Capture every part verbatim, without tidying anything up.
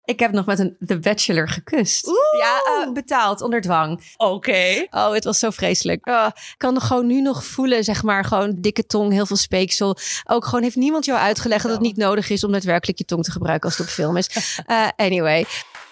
Ik heb nog met een The Bachelor gekust. Oeh. Ja, uh, betaald, onder dwang. Oké. Okay. Oh, het was zo vreselijk. Uh, ik kan nog gewoon nu nog voelen, zeg maar, gewoon dikke tong, heel veel speeksel. Ook gewoon heeft niemand jou uitgelegd dat het niet nodig is om daadwerkelijk je tong te gebruiken als het op film is. Uh, anyway.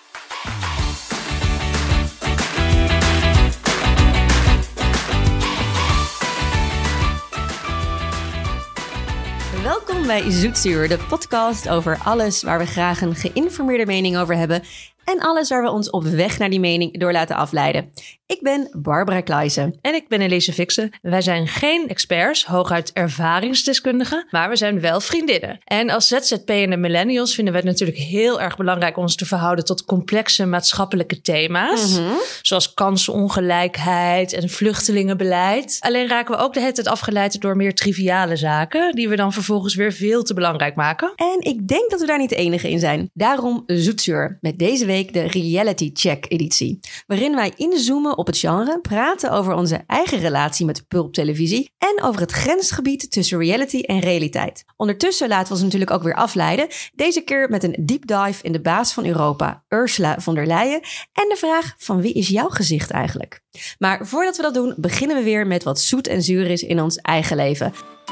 Welkom bij Zoetzuur, de podcast over alles waar we graag een geïnformeerde mening over hebben en alles waar we ons op weg naar die mening door laten afleiden. Ik ben Barbara Kleijsen. En ik ben Elise Fixen. Wij zijn geen experts, hooguit ervaringsdeskundigen, maar we zijn wel vriendinnen. En als Z Z P en de millennials vinden we het natuurlijk heel erg belangrijk ons te verhouden tot complexe maatschappelijke thema's. Mm-hmm. Zoals kansenongelijkheid en vluchtelingenbeleid. Alleen raken we ook de hele tijd afgeleid door meer triviale zaken, die we dan vervolgens weer veel te belangrijk maken. En ik denk dat we daar niet de enige in zijn. Daarom Zoetzuur, met deze week de Reality Check editie. Waarin wij inzoomen op het genre, praten over onze eigen relatie met pulptelevisie en over het grensgebied tussen reality en realiteit. Ondertussen laten we ons natuurlijk ook weer afleiden. Deze keer met een deep dive in de baas van Europa, Ursula von der Leyen. En de vraag van wie is jouw gezicht eigenlijk? Maar voordat we dat doen, beginnen we weer met wat zoet en zuur is in ons eigen leven.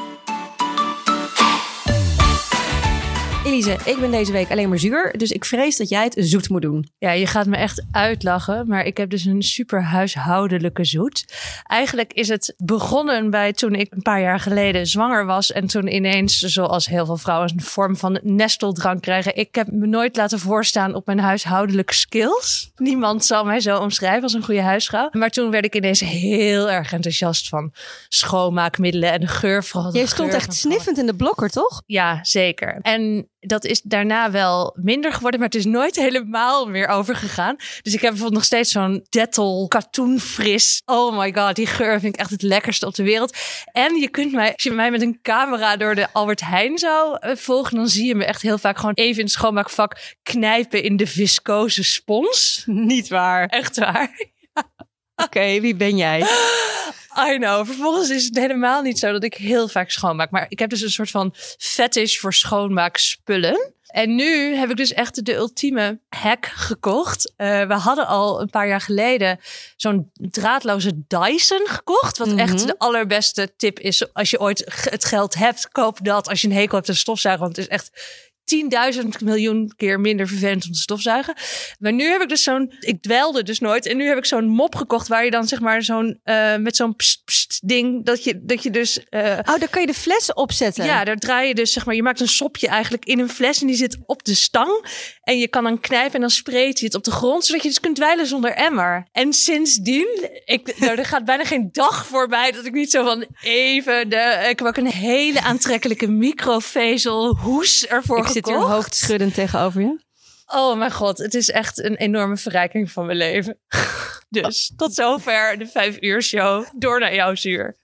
Elise, ik ben deze week alleen maar zuur, dus ik vrees dat jij het zoet moet doen. Ja, je gaat me echt uitlachen, maar ik heb dus een super huishoudelijke zoet. Eigenlijk is het begonnen bij toen ik een paar jaar geleden zwanger was en toen ineens, zoals heel veel vrouwen, een vorm van nesteldrang krijgen. Ik heb me nooit laten voorstaan op mijn huishoudelijke skills. Niemand zal mij zo omschrijven als een goede huisvrouw. Maar toen werd ik ineens heel erg enthousiast van schoonmaakmiddelen en de geur. Vooral de je stond geur echt sniffend in de blokker, toch? Ja, zeker. En dat is daarna wel minder geworden, maar het is nooit helemaal meer overgegaan. Dus ik heb bijvoorbeeld nog steeds zo'n Dettol katoenfris. Oh my god, die geur vind ik echt het lekkerste op de wereld. En je kunt mij, als je mij met een camera door de Albert Heijn zou volgen, dan zie je me echt heel vaak gewoon even in het schoonmaakvak knijpen in de viscose spons. Niet waar. Echt waar. Oké, okay, wie ben jij? I know. Vervolgens is het helemaal niet zo dat ik heel vaak schoonmaak. Maar ik heb dus een soort van fetish voor schoonmaakspullen. En nu heb ik dus echt de ultieme hack gekocht. Uh, we hadden al een paar jaar geleden zo'n draadloze Dyson gekocht. Wat mm-hmm. echt de allerbeste tip is. Als je ooit het geld hebt, koop dat. Als je een hekel hebt aan stofzuigen. Want het is echt tienduizend miljoen keer minder vervelend om te stofzuigen. Maar nu heb ik dus zo'n... Ik dwelde dus nooit. En nu heb ik zo'n mop gekocht waar je dan zeg maar zo'n... Uh, met zo'n pst, pst ding dat je, dat je dus... Uh, oh, daar kan je de fles opzetten. Ja, daar draai je dus zeg maar... Je maakt een sopje eigenlijk in een fles en die zit op de stang. En je kan dan knijpen en dan spreekt je het op de grond. Zodat je dus kunt dweilen zonder emmer. En sindsdien... Ik, nou, er gaat bijna geen dag voorbij dat ik niet zo van even... De, ik heb ook een hele aantrekkelijke microvezel hoes ervoor gekocht. Ik zit hier hoofdschuddend tegenover je. Oh mijn god, het is echt een enorme verrijking van mijn leven. Dus tot zover de vijf uur show. Door naar jouw zuur.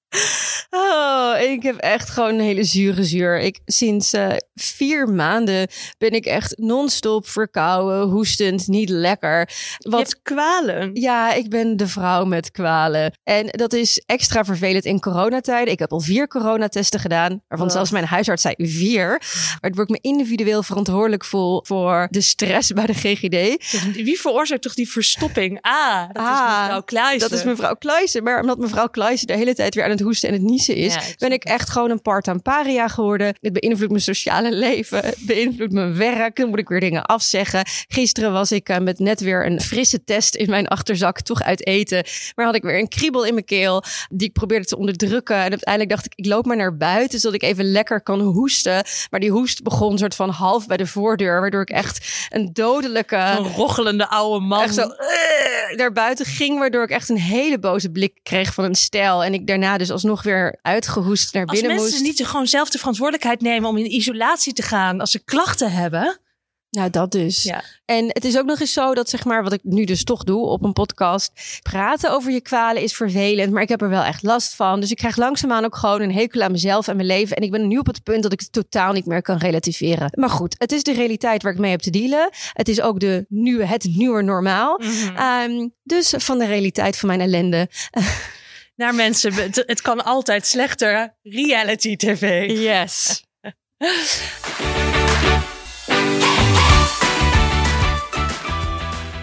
Oh, ik heb echt gewoon een hele zure zuur. Ik, sinds uh, vier maanden ben ik echt non-stop verkouden, hoestend, niet lekker. Wat, je hebt kwalen. Ja, ik ben de vrouw met kwalen. En dat is extra vervelend in coronatijden. Ik heb al vier coronatesten gedaan, waarvan oh. zelfs mijn huisarts zei vier. Waardoor ik me individueel verantwoordelijk voel voor de stress bij de G G D. Wie veroorzaakt toch die verstopping? Ah, dat ah, is mevrouw Kleijsen. Dat is mevrouw Kleijsen. Maar omdat mevrouw Kleijsen de hele tijd weer aan het hoesten en het niezen is, ja, ben ik echt gewoon een part-time paria geworden. Het beïnvloedt mijn sociale leven, het beïnvloedt mijn werk. Dan moet ik weer dingen afzeggen. Gisteren was ik uh, met net weer een frisse test in mijn achterzak, toch uit eten. Maar had ik weer een kriebel in mijn keel die ik probeerde te onderdrukken. En uiteindelijk dacht ik, ik loop maar naar buiten zodat ik even lekker kan hoesten. Maar die hoest begon soort van half bij de voordeur, waardoor ik echt een dodelijke, een rochelende oude man echt zo uh, naar buiten ging, waardoor ik echt een hele boze blik kreeg van een stijl. En ik daarna dus alsnog weer uitgehoest naar binnen moest. Als mensen niet gewoon zelf de verantwoordelijkheid nemen om in isolatie te gaan als ze klachten hebben. Nou, dat dus. Ja. En het is ook nog eens zo dat, zeg maar, wat ik nu dus toch doe op een podcast, praten over je kwalen is vervelend, maar ik heb er wel echt last van. Dus ik krijg langzaamaan ook gewoon een hekel aan mezelf en mijn leven. En ik ben nu op het punt dat ik het totaal niet meer kan relativeren. Maar goed, het is de realiteit waar ik mee heb te dealen. Het is ook de nieuwe, het nieuwe normaal. Mm-hmm. Um, dus van de realiteit van mijn ellende. Naar mensen, het, het kan altijd slechter. Reality tv. Yes.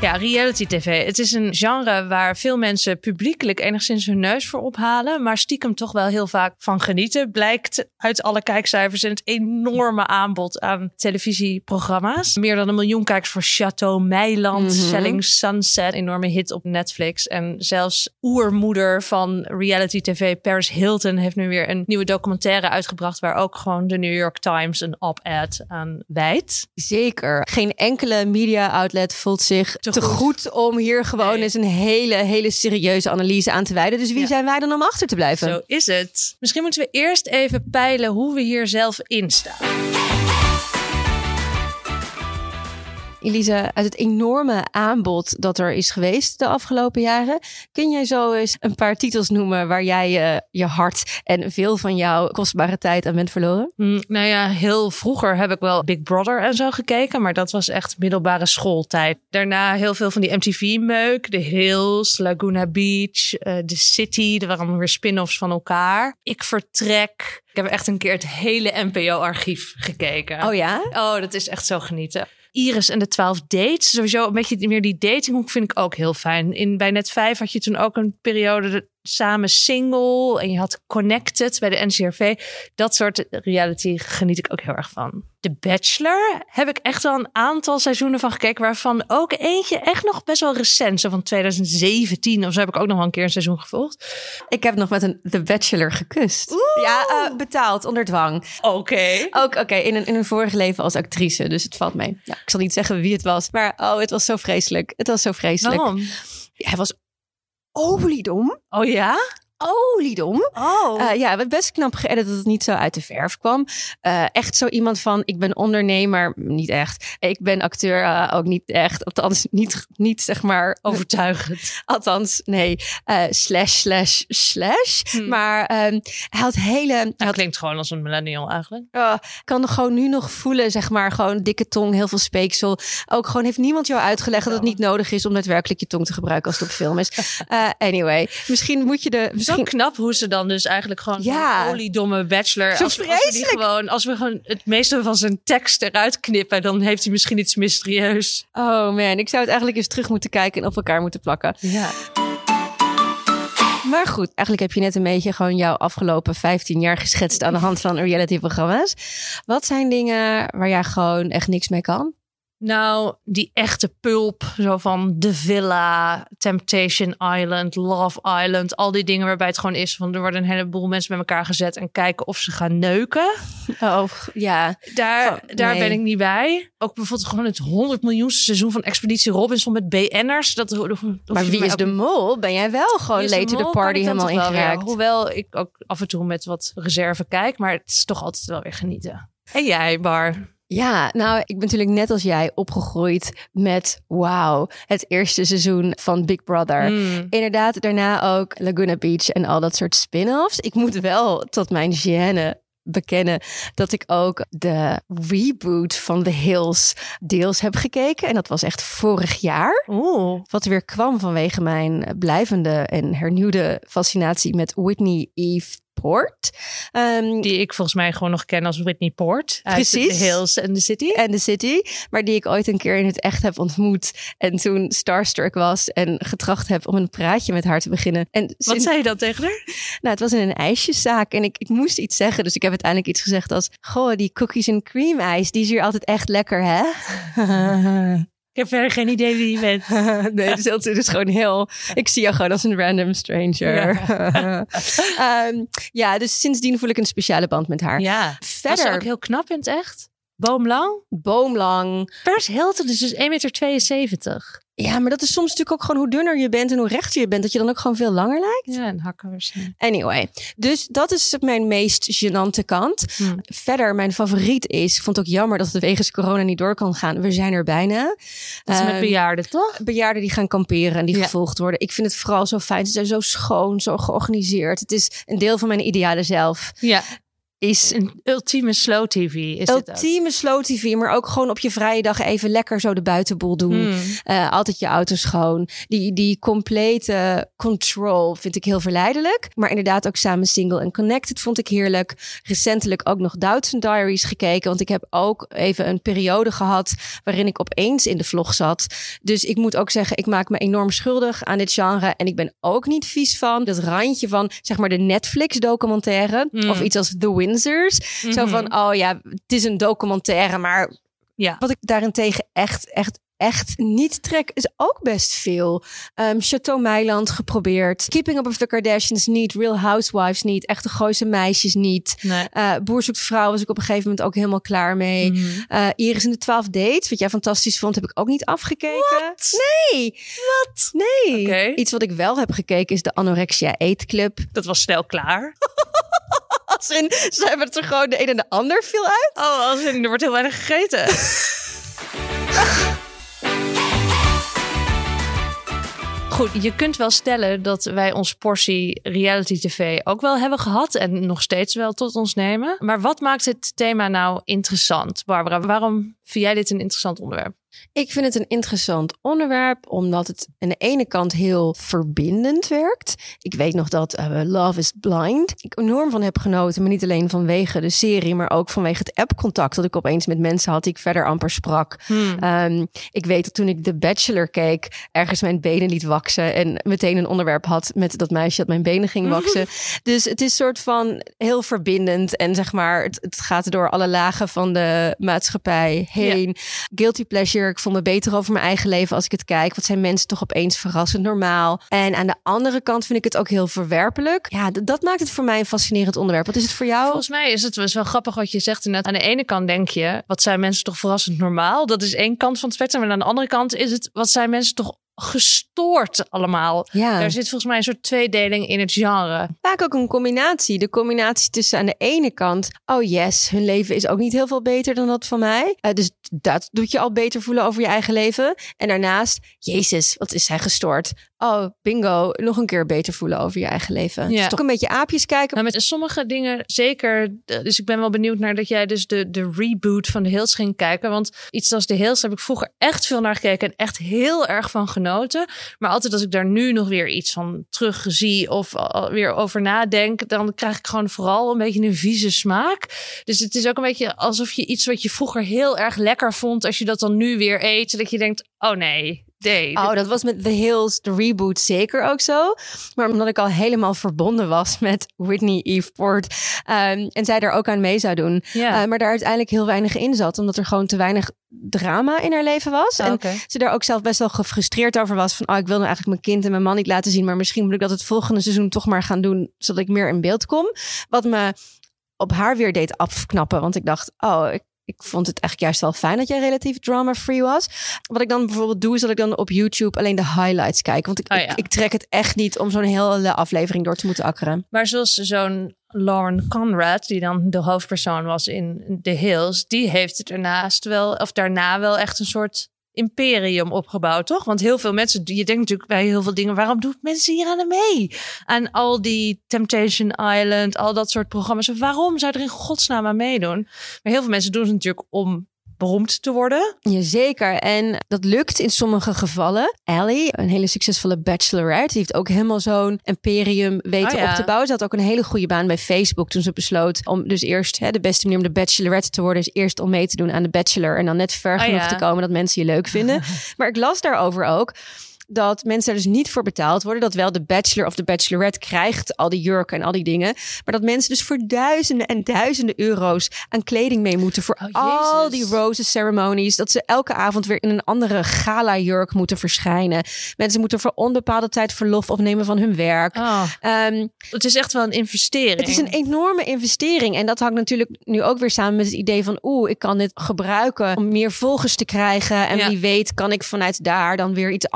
Ja, reality tv. Het is een genre waar veel mensen publiekelijk enigszins hun neus voor ophalen, maar stiekem toch wel heel vaak van genieten. Blijkt uit alle kijkcijfers en het enorme aanbod aan televisieprogramma's. Meer dan een miljoen kijkers voor Chateau Meiland, mm-hmm. Selling Sunset, enorme hit op Netflix. En zelfs oermoeder van reality tv, Paris Hilton, heeft nu weer een nieuwe documentaire uitgebracht waar ook gewoon de New York Times een op-ed aan wijdt. Zeker. Geen enkele media outlet voelt zich te, te goed. goed om hier gewoon nee. eens een hele, hele serieuze analyse aan te wijden. Dus wie ja. zijn wij dan om achter te blijven? Zo is het. Misschien moeten we eerst even peilen hoe we hier zelf in staan. Elise, uit het enorme aanbod dat er is geweest de afgelopen jaren, kun jij zo eens een paar titels noemen waar jij uh, je hart en veel van jouw kostbare tijd aan bent verloren? Mm, nou ja, heel vroeger heb ik wel Big Brother en zo gekeken, maar dat was echt middelbare schooltijd. Daarna heel veel van die M T V-meuk, The Hills, Laguna Beach, uh, The City, er waren weer spin-offs van elkaar. Ik Vertrek. Ik heb echt een keer het hele N P O-archief gekeken. Oh ja? Oh, dat is echt zo genieten. Iris en de twaalf dates. Sowieso een beetje meer die datinghoek vind ik ook heel fijn. In, bij Net vijf had je toen ook een periode de, samen single. En je had Connected bij de N C R V. Dat soort reality geniet ik ook heel erg van. The Bachelor heb ik echt al een aantal seizoenen van gekeken. Waarvan ook eentje echt nog best wel recent. Zo van twintig zeventien of zo heb ik ook nog wel een keer een seizoen gevolgd. Ik heb nog met een The Bachelor gekust. Oeh. Ja, uh, betaald, onder dwang. Oké. Okay. Ook oké, okay, in, een, in een vorig leven als actrice. Dus het valt mee. Ja, ik zal niet zeggen wie het was. Maar oh, het was zo vreselijk. Het was zo vreselijk. Waarom? Ja, hij was oliedom. Oh ja? Oliedom. Oh. Uh, ja, het best knap geëdit dat het niet zo uit de verf kwam. Uh, echt zo iemand van, ik ben ondernemer, niet echt. Ik ben acteur, uh, ook niet echt. Althans, niet, niet zeg maar... Overtuigend. Althans, nee. Uh, slash, slash, slash. Hmm. Maar um, hij had hele... Hij dat had, klinkt gewoon als een millennial eigenlijk. Uh, kan gewoon nu nog voelen, zeg maar, gewoon dikke tong, heel veel speeksel. Ook gewoon heeft niemand jou uitgelegd dat het niet nodig is om daadwerkelijk je tong te gebruiken als het op film is. Uh, anyway, misschien moet je de... Misschien... Zo knap hoe ze dan dus eigenlijk gewoon ja. zo'n oliedomme bachelor... Zo als, als, we die gewoon, als we gewoon het meeste van zijn tekst eruit knippen, dan heeft hij misschien iets mysterieus. Oh man, ik zou het eigenlijk eens terug moeten kijken en op elkaar moeten plakken. Ja. Maar goed, eigenlijk heb je net een beetje gewoon jouw afgelopen vijftien jaar geschetst aan de hand van reality-programma's. Wat zijn dingen waar jij gewoon echt niks mee kan? Nou, die echte pulp, zo van The Villa, Temptation Island, Love Island. Al die dingen waarbij het gewoon is van er worden een heleboel mensen bij elkaar gezet en kijken of ze gaan neuken. Oh, ja. Daar, oh, nee. daar ben ik niet bij. Ook bijvoorbeeld gewoon het honderd miljoenste seizoen van Expeditie Robinson met B N'ers. Dat, dat, maar wie is ook... de mol? Ben jij wel gewoon late to the party helemaal ingeraakt? Hoewel ik ook af en toe met wat reserve kijk, maar het is toch altijd wel weer genieten. En jij, Bar? Ja, nou, ik ben natuurlijk net als jij opgegroeid met, wauw, het eerste seizoen van Big Brother. Mm. Inderdaad, daarna ook Laguna Beach en al dat soort spin-offs. Ik moet wel tot mijn gêne bekennen dat ik ook de reboot van The Hills deels heb gekeken. En dat was echt vorig jaar. Oeh. Wat weer kwam vanwege mijn blijvende en hernieuwde fascinatie met Whitney Eve Port. Um, die ik volgens mij gewoon nog ken als Whitney Port. Precies. The Hills en The City. En The City. Maar die ik ooit een keer in het echt heb ontmoet. En toen starstruck was en getracht heb om een praatje met haar te beginnen. En Wat sinds... zei je dan tegen haar? Nou, het was in een ijsjeszaak. En ik, ik moest iets zeggen. Dus ik heb uiteindelijk iets gezegd als... Goh, die cookies en cream ijs, die is hier altijd echt lekker, hè? Ik heb verder geen idee wie je bent. Nee, dus het is gewoon heel... Ik zie jou gewoon als een random stranger. Ja, um, ja dus sindsdien voel ik een speciale band met haar. Ja, verder... was ook heel knap in het echt. Boomlang? Boomlang. Paris Hilton is dus één meter tweeënzeventig. Ja, maar dat is soms natuurlijk ook gewoon hoe dunner je bent en hoe rechter je bent, dat je dan ook gewoon veel langer lijkt. Ja, en hakken waarschijnlijk. Anyway, dus dat is mijn meest gênante kant. Hmm. Verder, mijn favoriet is, ik vond het ook jammer dat het wegens corona niet door kan gaan. We zijn er bijna. Dat is uh, met bejaarden, toch? Bejaarden die gaan kamperen en die ja. gevolgd worden. Ik vind het vooral zo fijn. Ze zijn zo schoon, zo georganiseerd. Het is een deel van mijn ideale zelf. Ja. is een ultieme slow tv. Is ultieme slow tv, maar ook gewoon op je vrije dag even lekker zo de buitenboel doen. Hmm. Uh, altijd je auto schoon. Die, die complete control vind ik heel verleidelijk. Maar inderdaad ook samen Single and Connected vond ik heerlijk. Recentelijk ook nog Downton Diaries gekeken. Want ik heb ook even een periode gehad waarin ik opeens in de vlog zat. Dus ik moet ook zeggen, ik maak me enorm schuldig aan dit genre. En ik ben ook niet vies van dat randje van, zeg maar, de Netflix documentaire. Mm. Of iets als The Windsors. Mm-hmm. Zo van, oh ja, het is een documentaire, maar ja. Wat ik daarentegen echt, echt, echt niet trek, is ook best veel. Um, Chateau Meiland geprobeerd. Keeping Up with the Kardashians niet. Real Housewives niet. Echte Gooise Meisjes niet. Nee. Uh, Boer zoekt vrouw was ik op een gegeven moment ook helemaal klaar mee. Mm-hmm. Uh, Iris in de twaalf Dates, wat jij fantastisch vond, heb ik ook niet afgekeken. Wat? Nee. Wat? Nee. Okay. Iets wat ik wel heb gekeken is de Anorexia Eetclub. Dat was snel klaar. Als in, ze hebben het er gewoon de een en de ander viel uit. Oh, als in, er wordt heel weinig gegeten. Goed, je kunt wel stellen dat wij ons portie reality tv ook wel hebben gehad en nog steeds wel tot ons nemen. Maar wat maakt het thema nou interessant, Barbara? Waarom vind jij dit een interessant onderwerp? Ik vind het een interessant onderwerp, omdat het aan de ene kant heel verbindend werkt. Ik weet nog dat uh, Love is Blind ik enorm van heb genoten, maar niet alleen vanwege de serie, maar ook vanwege het appcontact dat ik opeens met mensen had die ik verder amper sprak. Hmm. Um, ik weet dat toen ik The Bachelor keek, ergens mijn benen liet waksen en meteen een onderwerp had met dat meisje dat mijn benen ging waksen. Dus het is soort van heel verbindend en zeg maar, het, het gaat door alle lagen van de maatschappij heen. Ja. Guilty pleasure. Ik voel me beter over mijn eigen leven als ik het kijk. Wat zijn mensen toch opeens verrassend normaal. En aan de andere kant vind ik het ook heel verwerpelijk. Ja, d- dat maakt het voor mij een fascinerend onderwerp. Wat is het voor jou? Volgens mij is het wel grappig wat je zegt. Inderdaad. Aan de ene kant denk je, wat zijn mensen toch verrassend normaal? Dat is één kant van het spectrum. En aan de andere kant is het, wat zijn mensen toch gestoord allemaal. Ja. Er zit volgens mij een soort tweedeling in het genre. Vaak ook een combinatie. De combinatie tussen aan de ene kant, oh yes, hun leven is ook niet heel veel beter dan dat van mij. Uh, dus dat doet je al beter voelen over je eigen leven. En daarnaast, jezus, wat is zij gestoord. Oh, bingo, nog een keer beter voelen over je eigen leven. Ja. Dus toch een beetje aapjes kijken. Nou, met sommige dingen zeker. Dus ik ben wel benieuwd naar dat jij dus de, de reboot van The Hills ging kijken. Want iets als The Hills heb ik vroeger echt veel naar gekeken. En echt heel erg van genoten. Maar altijd als ik daar nu nog weer iets van terug zie of weer over nadenk, dan krijg ik gewoon vooral een beetje een vieze smaak. Dus het is ook een beetje alsof je iets wat je vroeger heel erg lekker vond, als je dat dan nu weer eet, dat je denkt, oh nee. Nee. Oh, dat was met The Hills, de reboot, zeker ook zo. Maar omdat ik al helemaal verbonden was met Whitney Eve Port um, en zij er ook aan mee zou doen. Yeah. Uh, maar daar uiteindelijk heel weinig in zat, omdat er gewoon te weinig drama in haar leven was. Oh, en okay. ze daar ook zelf best wel gefrustreerd over was. Van, oh, ik wil nou eigenlijk mijn kind en mijn man niet laten zien, maar misschien moet ik dat het volgende seizoen toch maar gaan doen, zodat ik meer in beeld kom. Wat me op haar weer deed afknappen, want ik dacht, oh, ik Ik vond het eigenlijk juist wel fijn dat jij relatief drama-free was. Wat ik dan bijvoorbeeld doe, is dat ik dan op YouTube alleen de highlights kijk. Want ik, oh ja. ik, ik trek het echt niet om zo'n hele aflevering door te moeten akkeren. Maar zoals zo'n Lauren Conrad, die dan de hoofdpersoon was in The Hills, die heeft het ernaast wel, of daarna wel echt een soort imperium opgebouwd, toch? Want heel veel mensen, je denkt natuurlijk bij heel veel dingen, waarom doen mensen hier aan mee? Aan al die Temptation Island, al dat soort programma's. Waarom zou er in godsnaam aan meedoen? Maar heel veel mensen doen het natuurlijk om beroemd te worden. Jazeker. En dat lukt in sommige gevallen. Ellie, een hele succesvolle bachelorette, die heeft ook helemaal zo'n imperium weten oh ja. op te bouwen. Ze had ook een hele goede baan bij Facebook toen ze besloot om dus eerst, hè, de beste manier om de bachelorette te worden is eerst om mee te doen aan de Bachelor en dan net ver genoeg oh ja. te komen dat mensen je leuk vinden. Maar ik las daarover ook dat mensen er dus niet voor betaald worden. Dat wel de bachelor of de bachelorette krijgt al die jurken en al die dingen. Maar dat mensen dus voor duizenden en duizenden euro's aan kleding mee moeten. Voor oh, al die rose ceremonies. Dat ze elke avond weer in een andere gala jurk moeten verschijnen. Mensen moeten voor onbepaalde tijd verlof opnemen van hun werk. Oh. Um, het is echt wel een investering. Het is een enorme investering. En dat hangt natuurlijk nu ook weer samen met het idee van oeh, ik kan dit gebruiken om meer volgers te krijgen. En ja. wie weet kan ik vanuit daar dan weer iets anders landen.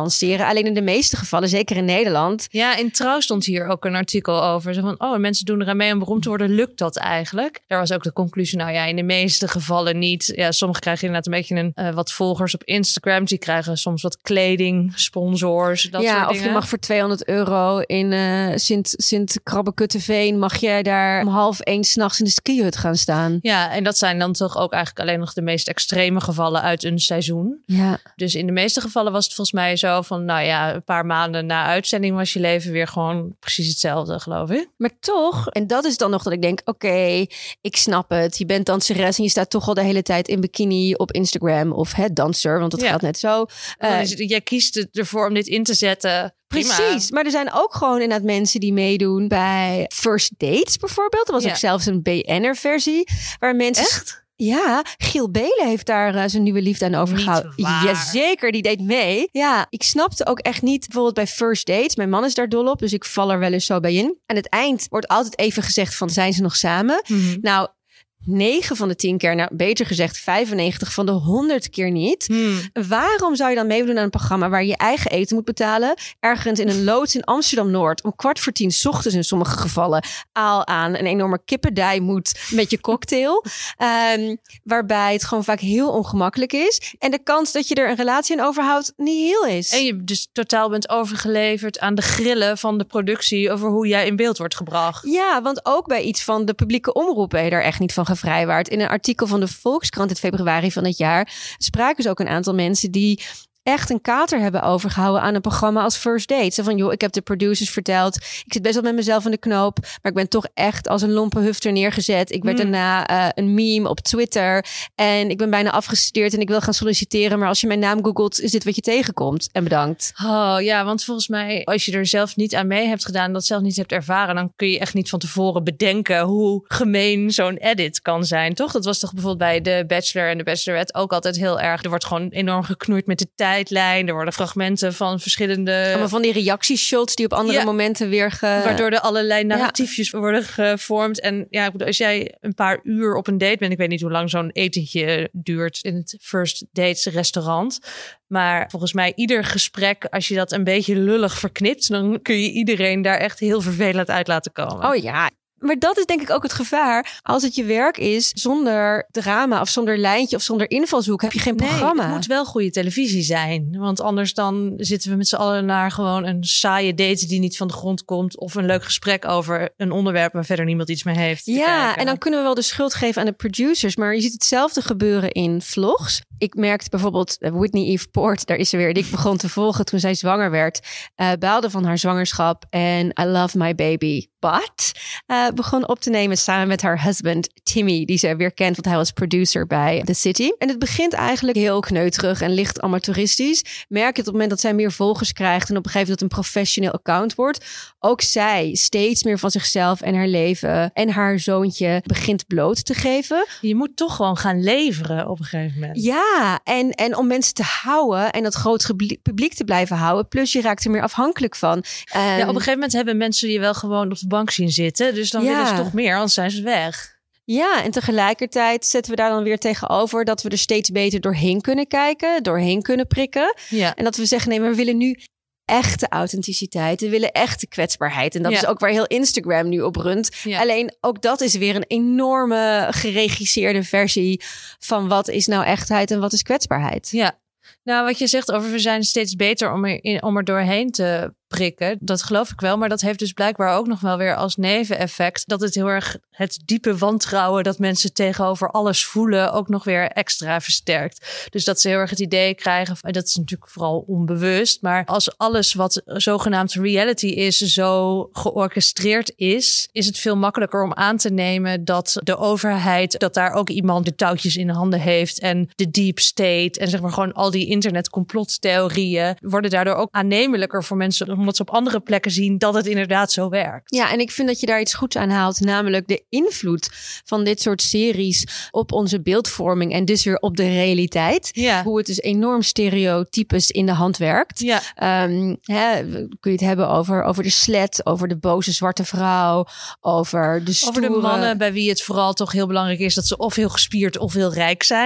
lanceren. Alleen in de meeste gevallen, zeker in Nederland. Ja, in Trouw stond hier ook een artikel over. Zo van, oh, mensen doen eraan mee om beroemd te worden. Lukt dat eigenlijk? Daar was ook de conclusie, nou ja, in de meeste gevallen niet. Ja, sommigen krijgen inderdaad een beetje een, uh, wat volgers op Instagram. Die krijgen soms wat kleding, sponsors, dat ja, soort of dingen. je mag voor tweehonderd euro in uh, Sint, Sint Krabbekutteveen, mag jij daar om half één 's nachts in de skihut gaan staan. Ja, en dat zijn dan toch ook eigenlijk alleen nog de meest extreme gevallen uit een seizoen. Ja. Dus in de meeste gevallen was het volgens mij zo van, nou ja, een paar maanden na uitzending was je leven weer gewoon precies hetzelfde, geloof ik. Maar toch, en dat is dan nog dat ik denk, oké, okay, ik snap het. Je bent danseres en je staat toch al de hele tijd in bikini op Instagram of het danser, want dat ja. gaat net zo. Uh, dus jij kiest ervoor om dit in te zetten. Prima. Precies, maar er zijn ook gewoon inderdaad mensen die meedoen bij first dates bijvoorbeeld. Er was ja. ook zelfs een B N'er versie waar mensen... Echt? Ja, Giel Belen heeft daar uh, zijn nieuwe liefde aan overgehouden. Jazeker, die deed mee. Ja, ik snapte ook echt niet, bijvoorbeeld bij first dates. Mijn man is daar dol op, dus ik val er wel eens zo bij in. Aan het eind wordt altijd even gezegd van, zijn ze nog samen? Mm-hmm. Nou, negen van de tien keer, nou beter gezegd vijfennegentig van de honderd keer niet. Hmm. Waarom zou je dan meedoen aan een programma waar je je eigen eten moet betalen? Ergens in een loods in Amsterdam-Noord om kwart voor tien 's ochtends in sommige gevallen aal aan een enorme kippendij moet met je cocktail. um, waarbij het gewoon vaak heel ongemakkelijk is. En de kans dat je er een relatie aan overhoudt niet heel is. En je dus totaal bent overgeleverd aan de grillen van de productie over hoe jij in beeld wordt gebracht. Ja, want ook bij iets van de publieke omroep ben je daar echt niet van gevrijwaard. In een artikel van de Volkskrant in februari van dit jaar spraken ze ook een aantal mensen die echt een kater hebben overgehouden aan een programma als First Date. Zo van, joh, ik heb de producers verteld, ik zit best wel met mezelf in de knoop, maar ik ben toch echt als een lompe hufter neergezet. Ik werd Hmm. daarna uh, een meme op Twitter en ik ben bijna afgestudeerd en ik wil gaan solliciteren, maar als je mijn naam googelt, is dit wat je tegenkomt. En bedankt. Oh ja, want volgens mij, als je er zelf niet aan mee hebt gedaan, dat zelf niet hebt ervaren, dan kun je echt niet van tevoren bedenken hoe gemeen zo'n edit kan zijn, toch? Dat was toch bijvoorbeeld bij de Bachelor en de Bachelorette ook altijd heel erg. Er wordt gewoon enorm geknoeid met de tijd. Tijdlijn. Er worden fragmenten van verschillende... Allemaal van die reactieshots die op andere ja. momenten weer ge... Waardoor er allerlei narratiefjes ja. worden gevormd. En ja, ik bedoel, als jij een paar uur op een date bent... Ik weet niet hoe lang zo'n etentje duurt in het first dates restaurant. Maar volgens mij ieder gesprek, als je dat een beetje lullig verknipt... dan kun je iedereen daar echt heel vervelend uit laten komen. Oh ja. Maar dat is denk ik ook het gevaar. Als het je werk is, zonder drama of zonder lijntje of zonder invalshoek, heb je geen programma. Nee, het moet wel goede televisie zijn. Want anders dan zitten we met z'n allen naar gewoon een saaie date die niet van de grond komt. Of een leuk gesprek over een onderwerp waar verder niemand iets mee heeft. Ja, en dan kunnen we wel de schuld geven aan de producers. Maar je ziet hetzelfde gebeuren in vlogs. Ik merkte bijvoorbeeld Whitney Eve Poort, daar is ze weer. Die ik begon te volgen toen zij zwanger werd. Uh, baalde van haar zwangerschap. En I love my baby. But uh, begon op te nemen samen met haar husband Timmy, die ze weer kent, want hij was producer bij The City. En het begint eigenlijk heel kneuterig en licht amateuristisch. Merk je het op het moment dat zij meer volgers krijgt en op een gegeven moment dat het een professioneel account wordt. Ook zij steeds meer van zichzelf en haar leven en haar zoontje begint bloot te geven. Je moet toch gewoon gaan leveren op een gegeven moment. Ja, en, en om mensen te houden en dat groot publiek te blijven houden. Plus je raakt er meer afhankelijk van. Um, ja, op een gegeven moment hebben mensen je wel gewoon op de bank zien zitten. Dus dan ja. willen ze toch meer, anders zijn ze weg. Ja, en tegelijkertijd zetten we daar dan weer tegenover dat we er steeds beter doorheen kunnen kijken, doorheen kunnen prikken. Ja. En dat we zeggen, nee, maar we willen nu echte authenticiteit. We willen echte kwetsbaarheid. En dat ja. is ook waar heel Instagram nu op runt. Ja. Alleen ook dat is weer een enorme geregisseerde versie van wat is nou echtheid en wat is kwetsbaarheid. Ja. Nou, wat je zegt over we zijn steeds beter om er, in, om er doorheen te prikken, dat geloof ik wel. Maar dat heeft dus blijkbaar ook nog wel weer als neveneffect dat het heel erg het diepe wantrouwen dat mensen tegenover alles voelen ook nog weer extra versterkt. Dus dat ze heel erg het idee krijgen, en dat is natuurlijk vooral onbewust, maar als alles wat zogenaamd reality is zo georchestreerd is, is het veel makkelijker om aan te nemen dat de overheid, dat daar ook iemand de touwtjes in de handen heeft en de deep state en zeg maar gewoon al die internetcomplottheorieën worden daardoor ook aannemelijker voor mensen omdat ze op andere plekken zien dat het inderdaad zo werkt. Ja, en ik vind dat je daar iets goeds aan haalt, namelijk de invloed van dit soort series op onze beeldvorming en dus weer op de realiteit. Ja. Hoe het dus enorm stereotypes in de hand werkt. Ja. Um, hè, kun je het hebben over, over de slet, over de boze zwarte vrouw, over de stoere... Over de mannen bij wie het vooral toch heel belangrijk is dat ze of heel gespierd of heel rijk zijn.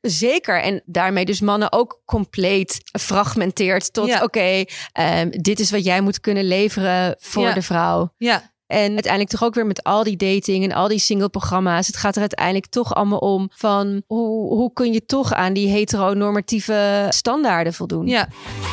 Zeker. En daarmee dus mannen ook compleet fragmenteert tot... Ja. oké, okay, um, dit is wat jij moet kunnen leveren voor ja. de vrouw. Ja. En uiteindelijk toch ook weer met al die dating en al die single-programma's. Het gaat er uiteindelijk toch allemaal om van... hoe, hoe kun je toch aan die heteronormatieve standaarden voldoen? Ja.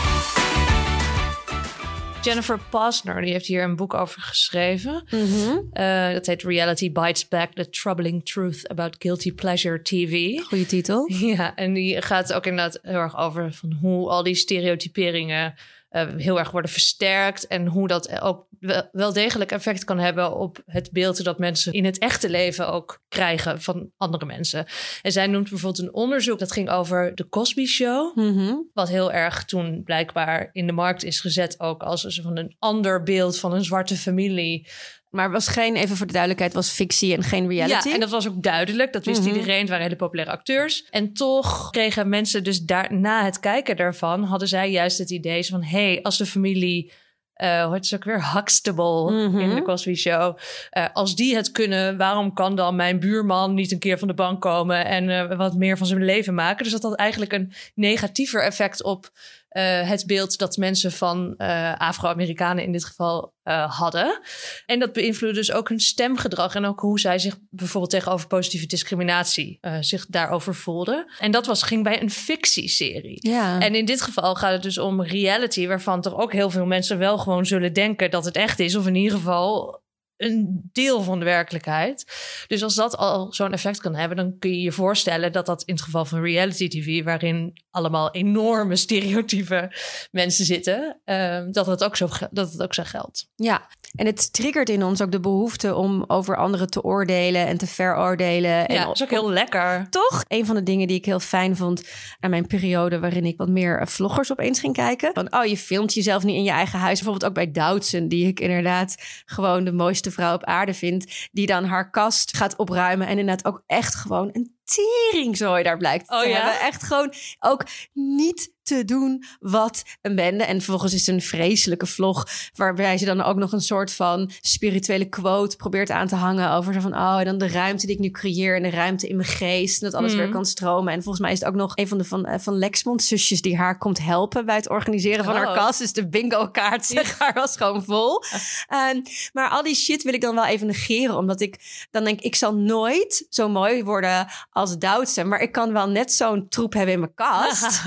Jennifer Posner, die heeft hier een boek over geschreven. Mm-hmm. Uh, dat heet Reality Bites Back, The Troubling Truth About Guilty Pleasure T V. Goeie titel. Ja, en die gaat ook inderdaad heel erg over... van hoe al die stereotyperingen uh, heel erg worden versterkt... en hoe dat ook wel degelijk effect kan hebben op het beeld... dat mensen in het echte leven ook krijgen van andere mensen. En zij noemt bijvoorbeeld een onderzoek... dat ging over de Cosby Show... Mm-hmm. wat heel erg toen blijkbaar in de markt is gezet... ook als een, van een ander beeld van een zwarte familie... Maar was geen, even voor de duidelijkheid, was fictie en geen reality? Ja, en dat was ook duidelijk. Dat wist mm-hmm. iedereen. Het waren hele populaire acteurs. En toch kregen mensen dus daar, na het kijken daarvan... hadden zij juist het idee van... hé, hey, als de familie... Uh, hoe heet het ook weer? Huxtable mm-hmm. in de Cosby Show. Uh, als die het kunnen, waarom kan dan mijn buurman niet een keer van de bank komen... en uh, wat meer van zijn leven maken? Dus dat had eigenlijk een negatiever effect op... Uh, het beeld dat mensen van uh, Afro-Amerikanen in dit geval uh, hadden. En dat beïnvloedde dus ook hun stemgedrag... en ook hoe zij zich bijvoorbeeld tegenover positieve discriminatie... Uh, zich daarover voelden. En dat was, ging bij een fictieserie. Ja. En in dit geval gaat het dus om reality... waarvan toch ook heel veel mensen wel gewoon zullen denken... dat het echt is, of in ieder geval... een deel van de werkelijkheid. Dus als dat al zo'n effect kan hebben... dan kun je je voorstellen dat dat in het geval van reality T V... waarin allemaal enorme stereotype mensen zitten... Uh, dat, het ook zo, dat het ook zo geldt. Ja, en het triggert in ons ook de behoefte... om over anderen te oordelen en te veroordelen. Ja, en dat is ook heel lekker. Toch? Een van de dingen die ik heel fijn vond... aan mijn periode waarin ik wat meer vloggers opeens ging kijken. Van, oh, je filmt jezelf niet in je eigen huis. Bijvoorbeeld ook bij Doutzen... die ik inderdaad gewoon de mooiste vrouw op aarde vindt, die dan haar kast gaat opruimen en inderdaad ook echt gewoon een teringzooi daar blijkt oh, te ja? hebben. Echt gewoon ook niet te doen wat een bende. En vervolgens is het een vreselijke vlog waarbij ze dan ook nog een soort van spirituele quote probeert aan te hangen over zo van, oh, en dan de ruimte die ik nu creëer en de ruimte in mijn geest en dat alles mm. weer kan stromen. En volgens mij is het ook nog een van de van, van Lexmond zusjes die haar komt helpen bij het organiseren van oh. haar kast. Dus de bingo kaart zeg maar was gewoon vol. Um, maar al die shit wil ik dan wel even negeren, omdat ik dan denk, ik zal nooit zo mooi worden als Doutzen, maar ik kan wel net zo'n troep hebben in mijn kast.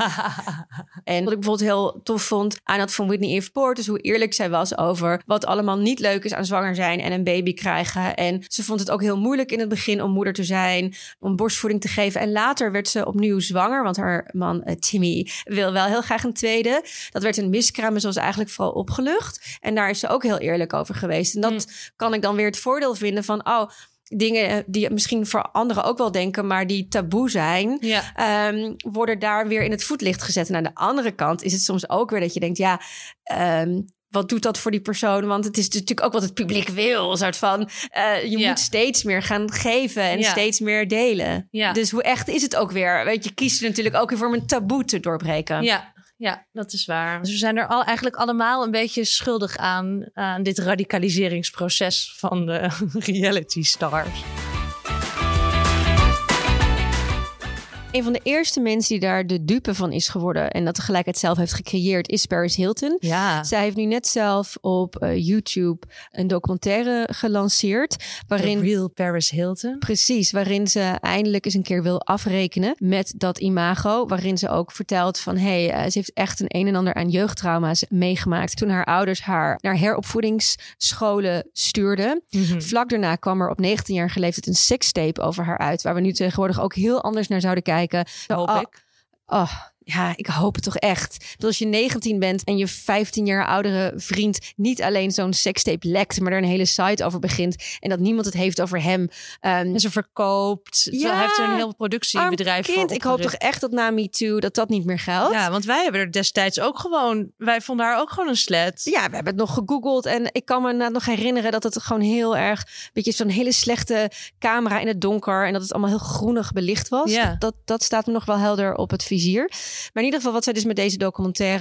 En wat ik bijvoorbeeld heel tof vond aan dat van Whitney Eve Poort, dus hoe eerlijk zij was over wat allemaal niet leuk is aan zwanger zijn en een baby krijgen. En ze vond het ook heel moeilijk in het begin om moeder te zijn, om borstvoeding te geven. En later werd ze opnieuw zwanger, want haar man uh, Timmy wil wel heel graag een tweede. Dat werd een miskraam, zoals eigenlijk vooral opgelucht. En daar is ze ook heel eerlijk over geweest. En dat mm. kan ik dan weer het voordeel vinden van, oh, dingen die misschien voor anderen ook wel denken, maar die taboe zijn, ja. um, worden daar weer in het voetlicht gezet. En aan de andere kant is het soms ook weer dat je denkt, ja, um, wat doet dat voor die persoon? Want het is natuurlijk ook wat het publiek wil. Een soort van, uh, je ja. moet steeds meer gaan geven en ja. steeds meer delen. Ja. Dus hoe echt is het ook weer? Weet je, kiest er natuurlijk ook weer om een taboe te doorbreken. Ja. Ja, dat is waar. Dus we zijn er al eigenlijk allemaal een beetje schuldig aan, aan dit radicaliseringsproces van de reality stars. Een van de eerste mensen die daar de dupe van is geworden en dat tegelijkertijd zelf heeft gecreëerd, is Paris Hilton. Ja. Zij heeft nu net zelf op uh, YouTube een documentaire gelanceerd. Waarin, The Real Paris Hilton. Precies, waarin ze eindelijk eens een keer wil afrekenen met dat imago. Waarin ze ook vertelt van, hé, hey, uh, ze heeft echt een een en ander aan jeugdtrauma's meegemaakt toen haar ouders haar naar heropvoedingsscholen stuurden. Mm-hmm. Vlak daarna kwam er op negentienjarige leeftijd een sekstape over haar uit, waar we nu tegenwoordig ook heel anders naar zouden kijken. Hoop oh, ik. Oh, ja, ik hoop het toch echt. Dat als je negentien bent en je vijftien jaar oudere vriend niet alleen zo'n sekstape lekt, maar er een hele site over begint en dat niemand het heeft over hem. Um, en ze verkoopt. Ja, hij heeft er een heel productiebedrijf voor opgericht. Ik hoop toch echt dat na MeToo dat dat niet meer geldt. Ja, want wij hebben er destijds ook gewoon, wij vonden haar ook gewoon een slet. Ja, we hebben het nog gegoogeld en ik kan me nog herinneren dat het gewoon heel erg, een beetje zo'n hele slechte camera in het donker en dat het allemaal heel groenig belicht was. Ja. Dat, dat, dat staat me nog wel helder op het vizier. Maar in ieder geval wat zij dus met deze documentaire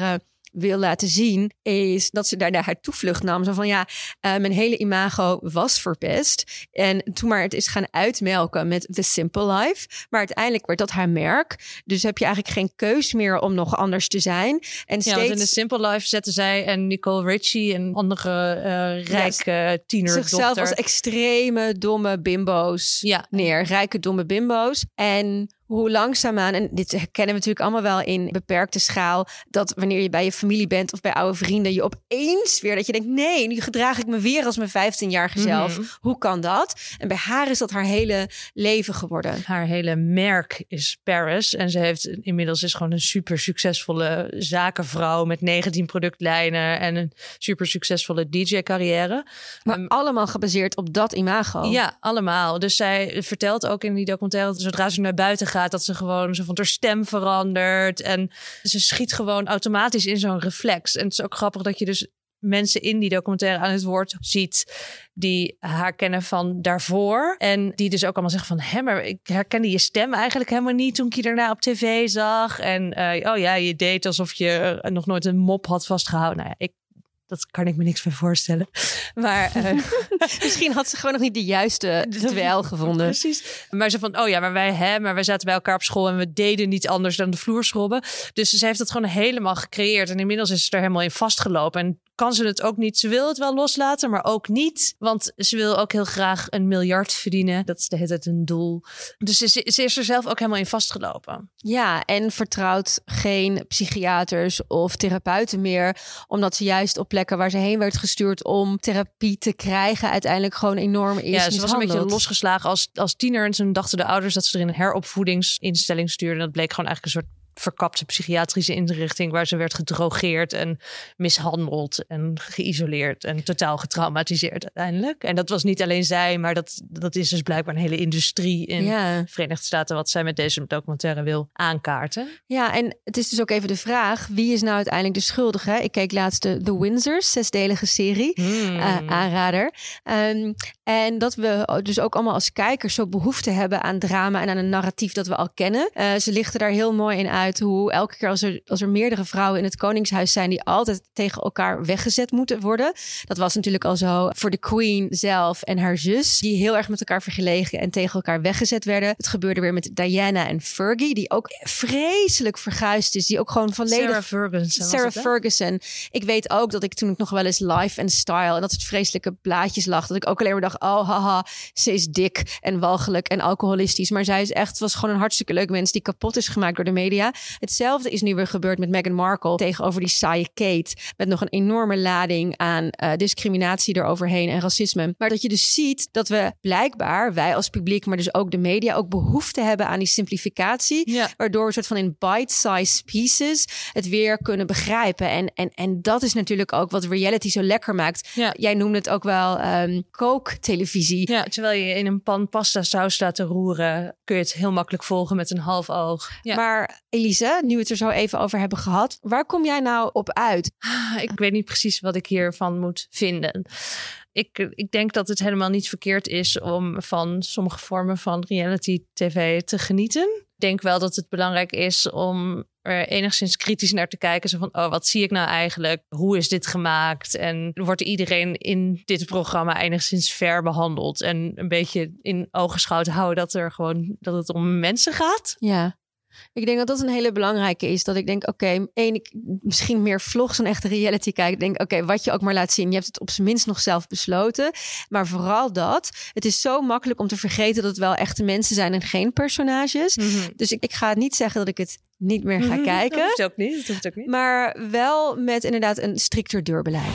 wil laten zien, is dat ze daarna haar toevlucht nam. Zo van ja, uh, mijn hele imago was verpest. En toen maar het is gaan uitmelken met The Simple Life. Maar uiteindelijk werd dat haar merk. Dus heb je eigenlijk geen keus meer om nog anders te zijn. En ja, steeds... want in The Simple Life zetten zij en Nicole Richie en andere uh, rijke ja, tienerdochter. Zichzelf als extreme, domme bimbo's ja. neer. Rijke, domme bimbo's. En hoe langzaamaan, en dit herkennen we natuurlijk allemaal wel in beperkte schaal, dat wanneer je bij je familie bent of bij oude vrienden, je opeens weer dat je denkt, nee, nu gedraag ik me weer als mijn vijftienjarige zelf. Mm-hmm. Hoe kan dat? En bij haar is dat haar hele leven geworden. Haar hele merk is Paris. En ze heeft inmiddels is gewoon een super succesvolle zakenvrouw met negentien productlijnen en een super succesvolle D J-carrière. Maar um, allemaal gebaseerd op dat imago. Ja, allemaal. Dus zij vertelt ook in die documentaire, zodra ze naar buiten gaat, dat ze gewoon zo van haar stem verandert. En ze schiet gewoon automatisch in zo'n reflex. En het is ook grappig dat je dus mensen in die documentaire aan het woord ziet die haar kennen van daarvoor. En die dus ook allemaal zeggen van, hé, maar ik herkende je stem eigenlijk helemaal niet toen ik je daarna op tv zag. En uh, oh ja, je deed alsof je nog nooit een mop had vastgehouden. Nou ja, ik Dat kan ik me niks meer voorstellen. Maar uh, misschien had ze gewoon nog niet de juiste dweil gevonden. Precies. Maar ze van, oh ja, maar wij, hè, maar wij zaten bij elkaar op school en we deden niet anders dan de vloerschrobben. Dus ze heeft het gewoon helemaal gecreëerd. En inmiddels is ze er helemaal in vastgelopen. En kan ze het ook niet. Ze wil het wel loslaten, maar ook niet. Want ze wil ook heel graag een miljard verdienen. Dat is de hele tijd een doel. Dus ze, ze is er zelf ook helemaal in vastgelopen. Ja, en vertrouwt geen psychiaters of therapeuten meer. Omdat ze juist op plekken waar ze heen werd gestuurd om therapie te krijgen, uiteindelijk gewoon enorm is Ja, ze was een beetje losgeslagen als, als tiener. En toen dachten de ouders dat ze er in een heropvoedingsinstelling stuurden. En dat bleek gewoon eigenlijk een soort verkapte psychiatrische inrichting waar ze werd gedrogeerd en mishandeld en geïsoleerd en totaal getraumatiseerd uiteindelijk. En dat was niet alleen zij, maar dat, dat is dus blijkbaar een hele industrie in ja. de Verenigde Staten wat zij met deze documentaire wil aankaarten. Ja, en het is dus ook even de vraag, wie is nou uiteindelijk de schuldige? Ik keek laatst de The Windsors, zesdelige serie, hmm. uh, aanrader. Um, en dat we dus ook allemaal als kijkers zo behoefte hebben aan drama en aan een narratief dat we al kennen. Uh, ze lichten daar heel mooi in uit hoe elke keer als er, als er meerdere vrouwen in het koningshuis zijn die altijd tegen elkaar weggezet moeten worden. Dat was natuurlijk al zo voor de queen zelf en haar zus, die heel erg met elkaar vergelegen en tegen elkaar weggezet werden. Het gebeurde weer met Diana en Fergie, die ook vreselijk verguisd is. Die ook gewoon volledig... Sarah Ferguson. Sarah Ferguson. Ik weet ook dat ik toen ik nog wel eens Life and Style en dat soort vreselijke blaadjes lag, dat ik ook alleen maar dacht, oh haha, ze is dik en walgelijk en alcoholistisch. Maar zij is echt, was gewoon een hartstikke leuk mens die kapot is gemaakt door de media. Hetzelfde is nu weer gebeurd met Meghan Markle tegenover die saaie Kate. Met nog een enorme lading aan uh, discriminatie eroverheen en racisme. Maar dat je dus ziet dat we blijkbaar, wij als publiek, maar dus ook de media, ook behoefte hebben aan die simplificatie. Ja. Waardoor we soort van in bite-sized pieces het weer kunnen begrijpen. En, en, en dat is natuurlijk ook wat reality zo lekker maakt. Ja. Jij noemde het ook wel um, kooktelevisie. Ja, terwijl je in een pan pasta saus staat te roeren, kun je het heel makkelijk volgen met een half oog. Ja. Maar Elise, nu we het er zo even over hebben gehad, waar kom jij nou op uit? Ik weet niet precies wat ik hiervan moet vinden. Ik, ik denk dat het helemaal niet verkeerd is om van sommige vormen van reality tv te genieten. Ik denk wel dat het belangrijk is om er enigszins kritisch naar te kijken. Zo van, oh, wat zie ik nou eigenlijk? Hoe is dit gemaakt? En wordt iedereen in dit programma enigszins fair behandeld? En een beetje in ogenschouw houden dat, er gewoon, dat het om mensen gaat? Ja. Ik denk dat dat een hele belangrijke is. Dat ik denk, oké, okay, één, ik misschien meer vlogs dan echte reality kijken. Ik denk, oké, okay, wat je ook maar laat zien. Je hebt het op zijn minst nog zelf besloten. Maar vooral dat. Het is zo makkelijk om te vergeten dat het wel echte mensen zijn en geen personages. Mm-hmm. Dus ik, ik ga niet zeggen dat ik het niet meer ga mm-hmm. kijken. Dat hoeft ook niet. Dat hoeft ook niet. Maar wel met inderdaad een strikter deurbeleid.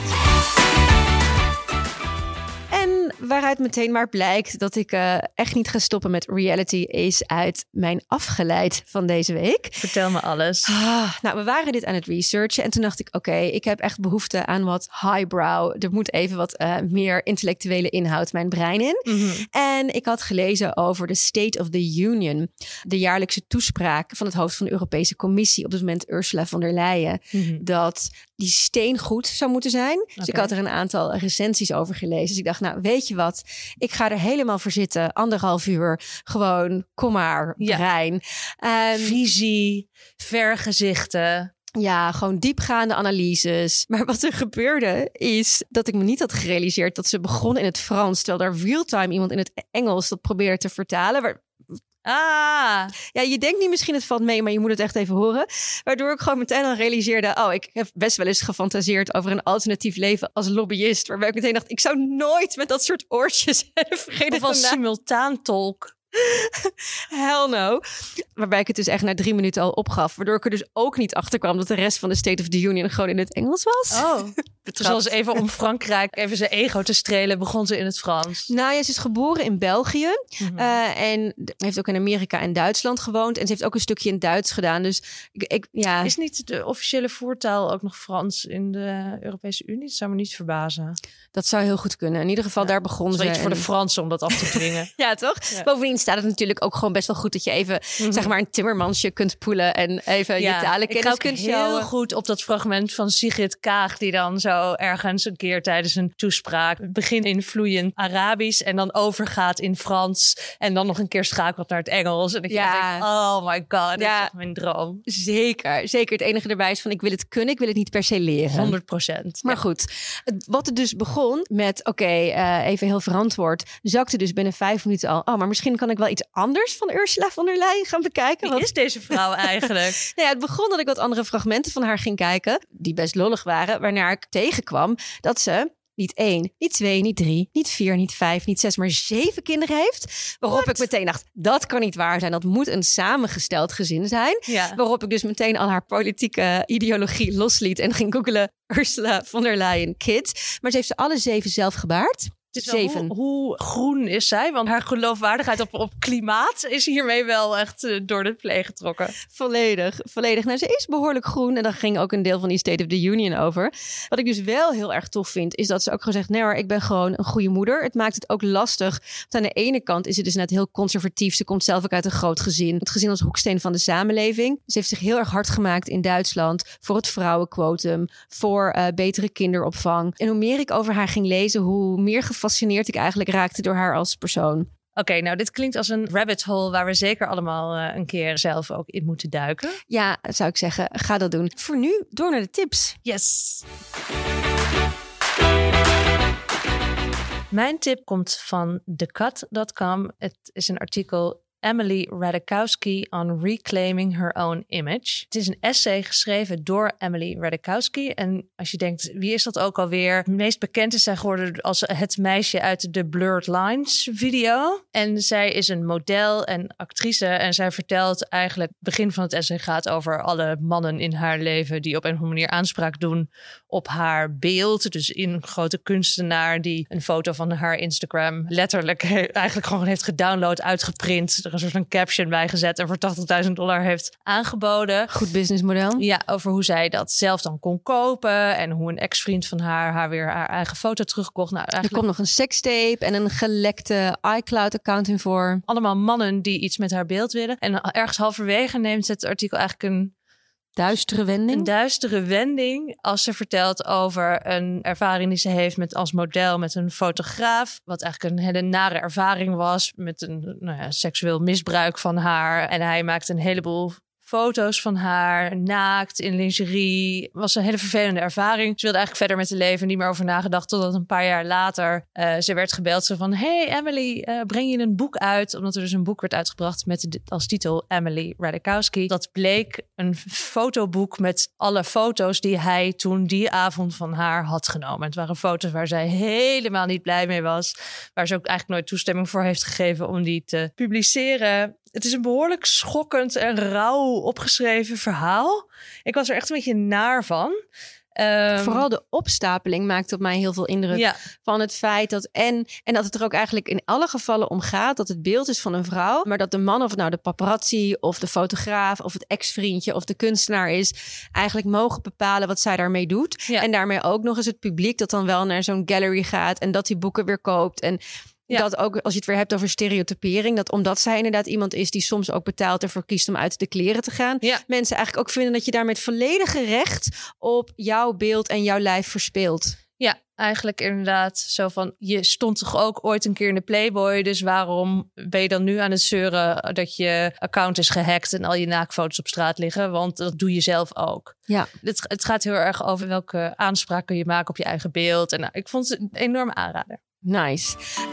En waaruit meteen maar blijkt dat ik uh, echt niet ga stoppen met reality is uit mijn afgeleid van deze week. Vertel me alles. Ah, nou, we waren dit aan het researchen en toen dacht ik, oké, okay, ik heb echt behoefte aan wat highbrow. Er moet even wat uh, meer intellectuele inhoud mijn brein in. Mm-hmm. En ik had gelezen over de State of the Union, de jaarlijkse toespraak van het hoofd van de Europese Commissie, op dit moment Ursula von der Leyen, mm-hmm. dat die steengoed zou moeten zijn. Okay. Dus ik had er een aantal recensies over gelezen. Dus ik dacht, nou, weet je wat? Ik ga er helemaal voor zitten. Anderhalf uur. Gewoon, kom maar, brein. Ja. Um, Visie, vergezichten. Ja, gewoon diepgaande analyses. Maar wat er gebeurde is dat ik me niet had gerealiseerd dat ze begon in het Frans, terwijl daar real-time iemand in het Engels dat probeerde te vertalen. Waar... Ah. Ja, je denkt niet misschien het valt mee, maar je moet het echt even horen. Waardoor ik gewoon meteen al realiseerde, oh, ik heb best wel eens gefantaseerd over een alternatief leven als lobbyist. Waarbij ik meteen dacht, ik zou nooit met dat soort oortjes en de vrede of als simultaantolk. Hell no. Waarbij ik het dus echt na drie minuten al opgaf. Waardoor ik er dus ook niet achter kwam dat de rest van de State of the Union gewoon in het Engels was. Oh, dus als even om Frankrijk even zijn ego te strelen, begon ze in het Frans. Nou ja, ze is geboren in België. Mm-hmm. Uh, en heeft ook in Amerika en Duitsland gewoond. En ze heeft ook een stukje in Duits gedaan. Dus ik, ik ja. Is niet de officiële voertaal ook nog Frans in de Europese Unie? Dat zou me niet verbazen. Dat zou heel goed kunnen. In ieder geval, ja, daar begon ze. Het is en... voor de Fransen om dat af te dwingen. Ja, toch? Ja. Bovendien staat het natuurlijk ook gewoon best wel goed dat je even, mm-hmm. zeg maar, een timmermansje kunt poelen en even ja, je talenkennis kunt showen. Heel goed op dat fragment van Sigrid Kaag, die dan zo ergens een keer tijdens een toespraak begint in vloeiend Arabisch en dan overgaat in Frans en dan nog een keer schakelt naar het Engels. En ik ja. denk, oh my god, dit ja. is echt mijn droom. Zeker, zeker. Het enige erbij is van ik wil het kunnen, ik wil het niet per se leren. honderd procent. Maar ja. goed, wat het dus begon met, oké, okay, uh, even heel verantwoord, zakte dus binnen vijf minuten al, oh, maar misschien kan ik wel iets anders van Ursula von der Leyen gaan bekijken. Wie want... is deze vrouw eigenlijk? nou ja, het begon dat ik wat andere fragmenten van haar ging kijken, die best lollig waren, waarna ik tegenkwam dat ze niet één, niet twee, niet drie, niet vier, niet vijf, niet zes, maar zeven kinderen heeft. Waarop What? ik meteen dacht, dat kan niet waar zijn. Dat moet een samengesteld gezin zijn. Ja. Waarop ik dus meteen al haar politieke ideologie losliet en ging googelen Ursula von der Leyen kids. Maar ze heeft ze alle zeven zelf gebaard. Zeven. Hoe, hoe groen is zij? Want haar geloofwaardigheid op, op klimaat is hiermee wel echt uh, door de pleeg getrokken. Volledig, volledig. Nou, ze is behoorlijk groen. En daar ging ook een deel van die State of the Union over. Wat ik dus wel heel erg tof vind, is dat ze ook gezegd, nee hoor, ik ben gewoon een goede moeder. Het maakt het ook lastig. Want aan de ene kant is het dus net heel conservatief. Ze komt zelf ook uit een groot gezin. Het gezin als hoeksteen van de samenleving. Ze heeft zich heel erg hard gemaakt in Duitsland voor het vrouwenquotum, voor uh, betere kinderopvang. En hoe meer ik over haar ging lezen, hoe meer gefascineerd ik eigenlijk raakte door haar als persoon. Oké, okay, nou dit klinkt als een rabbit hole waar we zeker allemaal uh, een keer zelf ook in moeten duiken. Ja, zou ik zeggen, ga dat doen. Voor nu, door naar de tips. Yes. Mijn tip komt van the cut dot com. Het is een artikel Emily Ratajkowski on Reclaiming Her Own Image. Het is een essay geschreven door Emily Ratajkowski. En als je denkt, wie is dat ook alweer? Het meest bekend is zij geworden als het meisje uit de Blurred Lines video. En zij is een model en actrice. En zij vertelt eigenlijk, het begin van het essay gaat over alle mannen in haar leven die op een of andere manier aanspraak doen op haar beeld. Dus een grote kunstenaar die een foto van haar Instagram letterlijk eigenlijk gewoon heeft gedownload, uitgeprint, er een soort van caption bij gezet en voor tachtigduizend dollar heeft aangeboden. Goed businessmodel. Ja, over hoe zij dat zelf dan kon kopen en hoe een ex-vriend van haar haar weer haar eigen foto terugkocht. Nou, eigenlijk... Er komt nog een sekstape en een gelekte iCloud-account in voor. Allemaal mannen die iets met haar beeld willen. En ergens halverwege neemt het artikel eigenlijk een duistere wending. Een duistere wending als ze vertelt over een ervaring die ze heeft met als model met een fotograaf. Wat eigenlijk een hele nare ervaring was met een nou ja, seksueel misbruik van haar. En hij maakt een heleboel foto's van haar, naakt, in lingerie. Was een hele vervelende ervaring. Ze wilde eigenlijk verder met het leven, niet meer over nagedacht. Totdat een paar jaar later uh, ze werd gebeld. Ze van, hey Emily, uh, breng je een boek uit? Omdat er dus een boek werd uitgebracht met de, als titel Emily Ratajkowski. Dat bleek een fotoboek met alle foto's die hij toen die avond van haar had genomen. Het waren foto's waar zij helemaal niet blij mee was. Waar ze ook eigenlijk nooit toestemming voor heeft gegeven om die te publiceren. Het is een behoorlijk schokkend en rauw opgeschreven verhaal. Ik was er echt een beetje naar van. Um, Vooral de opstapeling maakt op mij heel veel indruk. Ja. Van het feit dat en, en dat het er ook eigenlijk in alle gevallen om gaat dat het beeld is van een vrouw. Maar dat de man, of het nou de paparazzi of de fotograaf of het ex-vriendje of de kunstenaar is, eigenlijk mogen bepalen wat zij daarmee doet. Ja. En daarmee ook nog eens het publiek dat dan wel naar zo'n gallery gaat en dat die boeken weer koopt. En ja. Dat ook, als je het weer hebt over stereotypering, dat omdat zij inderdaad iemand is die soms ook betaalt ervoor kiest om uit de kleren te gaan, ja. mensen eigenlijk ook vinden dat je daar met volledige recht op jouw beeld en jouw lijf verspeelt. Ja, eigenlijk inderdaad zo van... je stond toch ook ooit een keer in de Playboy... dus waarom ben je dan nu aan het zeuren... dat je account is gehackt en al je naakfoto's op straat liggen? Want dat doe je zelf ook. Ja. Het, het gaat heel erg over welke aanspraak kun je maken op je eigen beeld. En nou, ik vond het een enorme aanrader. Nice.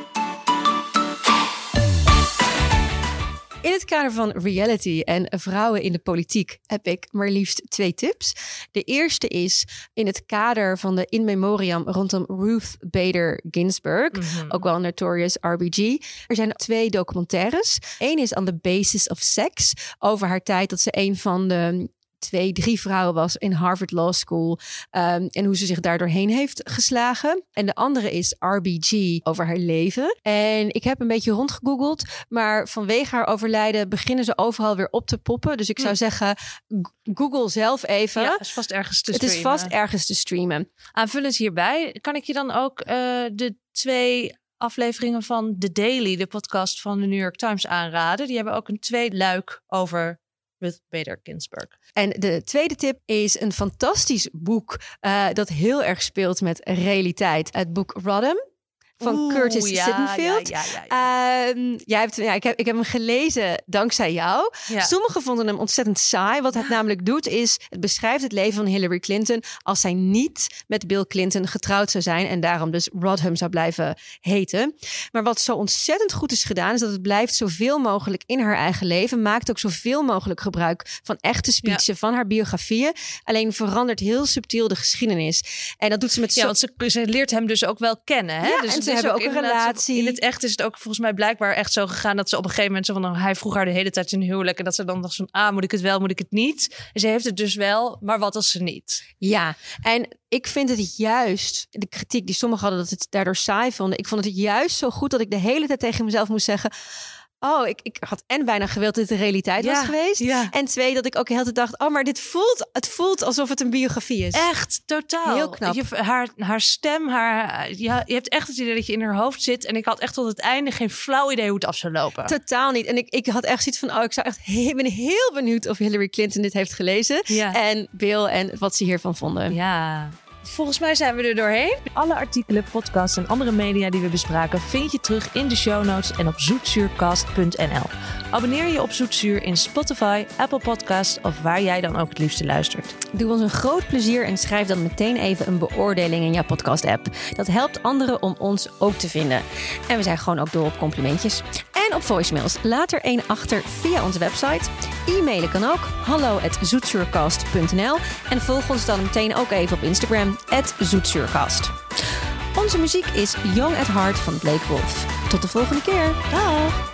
In het kader van reality en vrouwen in de politiek heb ik maar liefst twee tips. De eerste is in het kader van de in memoriam rondom Ruth Bader Ginsburg, mm-hmm. ook wel Notorious R B G. Er zijn twee documentaires. Eén is On the Basis of Sex, over haar tijd dat ze een van de twee, drie vrouwen was in Harvard Law School. Um, en hoe ze zich daar doorheen heeft geslagen. En de andere is R B G, over haar leven. En ik heb een beetje rondgegoogeld. Maar vanwege haar overlijden beginnen ze overal weer op te poppen. Dus ik zou zeggen, Google zelf even. Ja, het is vast ergens te het streamen. Het is vast ergens te streamen. Aanvullend hierbij, kan ik je dan ook uh, de twee afleveringen van The Daily, de podcast van de New York Times, aanraden. Die hebben ook een tweede luik over Ruth Bader Ginsburg. En de tweede tip is een fantastisch boek uh, dat heel erg speelt met realiteit. Het boek Rodham van Oeh, Curtis ja, Sittenfeld. Ja, ja, ja, ja. Uh, jij hebt, ja, ik, heb, ik heb hem gelezen dankzij jou. Ja. Sommigen vonden hem ontzettend saai. Wat het namelijk doet is, het beschrijft het leven van Hillary Clinton als zij niet met Bill Clinton getrouwd zou zijn en daarom dus Rodham zou blijven heten. Maar wat zo ontzettend goed is gedaan, is dat het blijft zoveel mogelijk in haar eigen leven. Maakt ook zoveel mogelijk gebruik van echte speechen, ja. van haar biografieën. Alleen verandert heel subtiel de geschiedenis. En dat doet ze met ja, zo... want ze, ze leert hem dus ook wel kennen. Hè? Ja, dus en ze hebben ook een relatie. In het echt is het ook volgens mij blijkbaar echt zo gegaan dat ze op een gegeven moment zo van, hij vroeg haar de hele tijd in huwelijk en dat ze dan dacht van, ah, moet ik het wel, moet ik het niet? En ze heeft het dus wel, maar wat als ze niet? Ja, en ik vind het juist, de kritiek die sommigen hadden dat het daardoor saai vonden, ik vond het juist zo goed dat ik de hele tijd tegen mezelf moest zeggen, oh, ik, ik had en bijna gewild dat het de realiteit ja, was geweest. Ja. En twee, dat ik ook de hele tijd dacht, oh, maar dit voelt, het voelt alsof het een biografie is. Echt, totaal. Heel knap. Je, haar, haar stem, haar, ja, je hebt echt het idee dat je in haar hoofd zit. En ik had echt tot het einde geen flauw idee hoe het af zou lopen. Totaal niet. En ik, ik had echt zoiets van, oh, ik zou echt heel, ben heel benieuwd of Hillary Clinton dit heeft gelezen. Ja. En Bill en wat ze hiervan vonden. Ja. Volgens mij zijn we er doorheen. Alle artikelen, podcasts en andere media die we bespraken vind je terug in de show notes en op zoetzuurcast punt n l. Abonneer je op Zoetzuur in Spotify, Apple Podcasts of waar jij dan ook het liefste luistert. Doe ons een groot plezier en schrijf dan meteen even een beoordeling in jouw podcast-app. Dat helpt anderen om ons ook te vinden. En we zijn gewoon ook dol op complimentjes. En op voicemails. Laat er één achter via onze website. E-mailen kan ook. hallo at zoetzuurcast punt n l. En volg ons dan meteen ook even op Instagram. at zoetzuurcast. Onze muziek is Young at Heart van Blake Wolf. Tot de volgende keer. Dag!